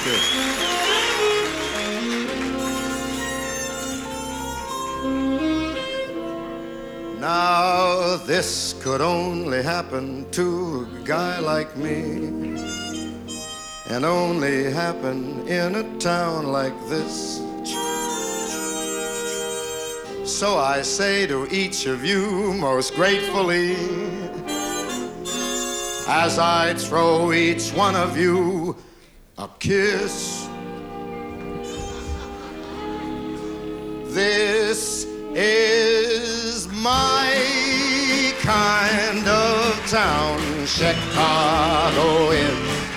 Now this could only happen to a guy like me, and only happen in a town like this. So I say to each of you most gratefully, as I throw each one of you a kiss, this is my kind of town. Chicago is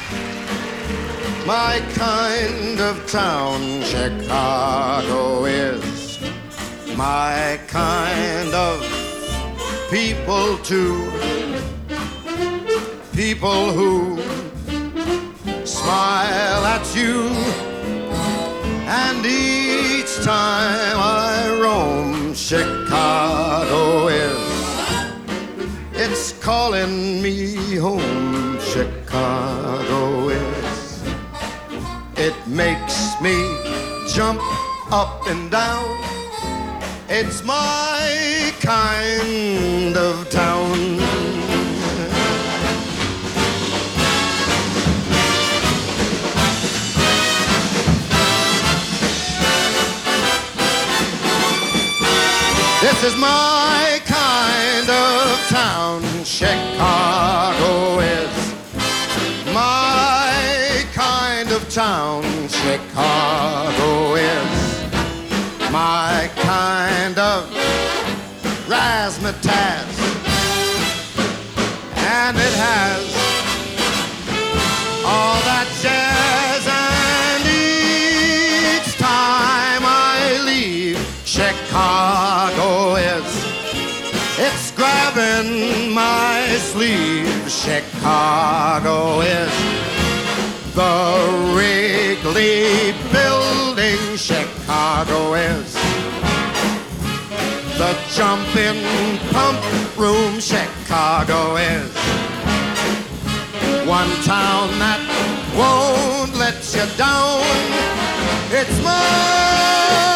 my kind of town. Chicago is my kind of people too. People who smile at you, and each time I roam, Chicago it's calling me home. Chicago it makes me jump up and down. It's my kind of town. This is my kind of town. Chicago is my kind of town. Chicago is my kind of razzmatazz, and it has all that jazz. And each time I leave, Chicago it's grabbing my sleeve. Chicago is the Wrigley Building. Chicago is the jumping pump room. Chicago is one town that won't let you down. It's my